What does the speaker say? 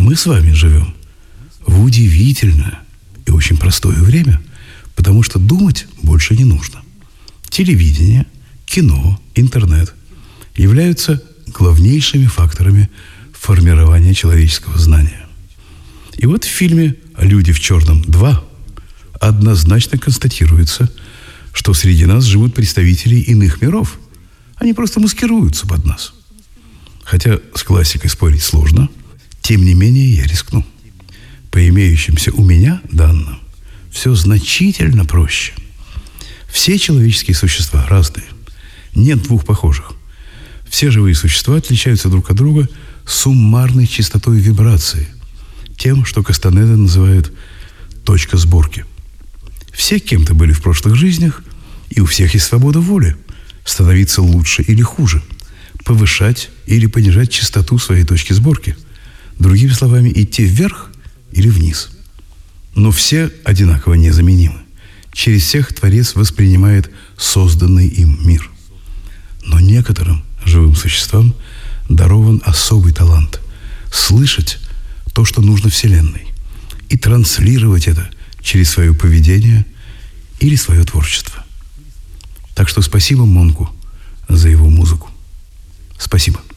Мы с вами живем в удивительное и очень простое время, потому что думать больше не нужно. Телевидение, кино, интернет являются главнейшими факторами формирования человеческого знания. И вот в фильме «Люди в черном 2» однозначно констатируется, что среди нас живут представители иных миров. Они просто маскируются под нас. Хотя с классикой спорить сложно, тем не менее я рискну. По имеющимся у меня данным, все значительно проще. Все человеческие существа разные. Нет двух похожих. Все живые существа отличаются друг от друга суммарной частотой вибрации, тем, что Кастанеда называет «точка сборки». Все кем-то были в прошлых жизнях, и у всех есть свобода воли становиться лучше или хуже, повышать или понижать частоту своей точки сборки. Другими словами, идти вверх или вниз. Но все одинаково незаменимы. Через всех Творец воспринимает созданный им мир. Но некоторым живым существам дарован особый талант – слышать то, что нужно Вселенной, и транслировать это через свое поведение или свое творчество. Так что спасибо Монку за его музыку. Спасибо.